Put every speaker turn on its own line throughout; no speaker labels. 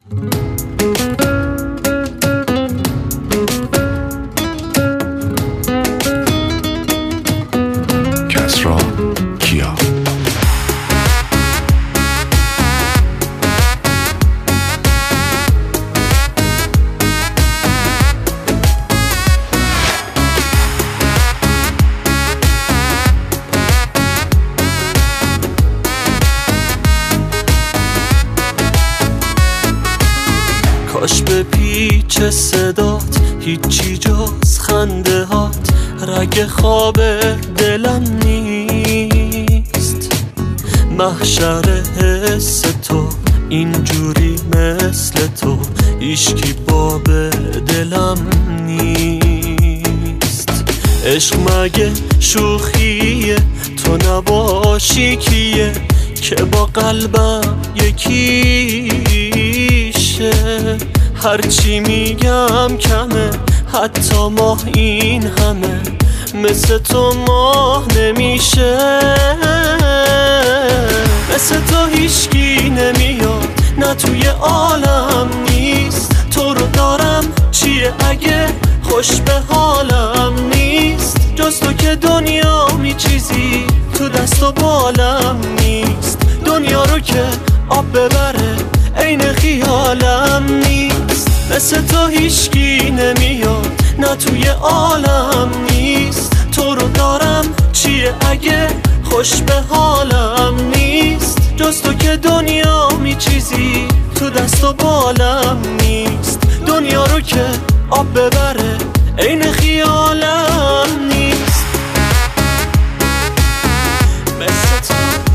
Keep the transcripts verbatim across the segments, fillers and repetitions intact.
کسرا کیا.
کاش به پیچ صدات هیچی جز خنده هات رگ خواب دلم نیست. محشر حس تو اینجوری مثل تو هیچکی باب دلم نیست. عشق مگه شوخیه تو نباشی کیه که با قلبم یکیشه. هرچی میگم کمه حتی ماه این همه مثل تو ماه نمیشه. مثل تو هیچکی نمیاد نه توی عالم نیست. تو رو دارم چیه اگه خوش به حالم نیست. جز تو که دنیا می چیزی تو دست و بالم نیست. دنیا رو که آب ببره عین خیالم نیست. مثل تو هیچکی نمیاد نه توی عالم نیست. تو رو دارم چیه اگه خوش به حالم نیست. جز تو که دنیا می چیزی تو دست و بالم نیست. دنیا رو که آب ببره عین خیالم نیست. مثل تو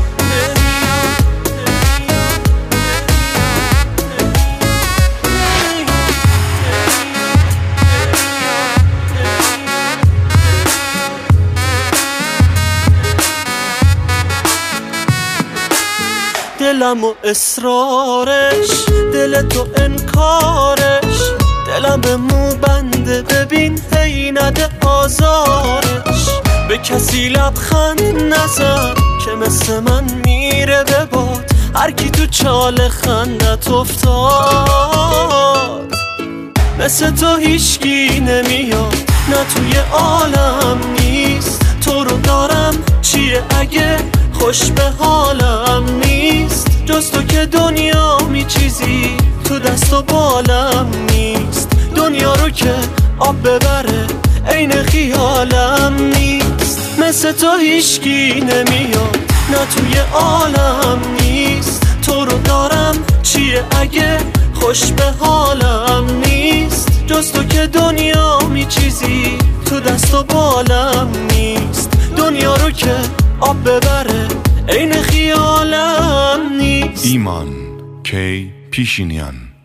دلم و اصرارش دل تو انکارش. دلم به مو بنده ببین هی نده آزارش. به کسی لبخند نزن که مثل من میره به باد. هر کی تو چال خندت افتاد. مثل تو هیچکی نمیاد نه توی عالم نیست. تو رو دارم چیه اگه خوش به حالم نیست. جز تو که دنیا می چیزی تو دست و بالم نیست. دنیا رو که آب ببره عین خیالم نیست. مثل تو هیچکی نمیاد نه توی عالم نیست. تو رو دارم چیه اگه خوش به حالم نیست. جز تو که دنیا می چیزی تو دست و بالم نیست. دنیا رو که آب ببره عین خیالم نیست.
ایمان کی پیشینیان.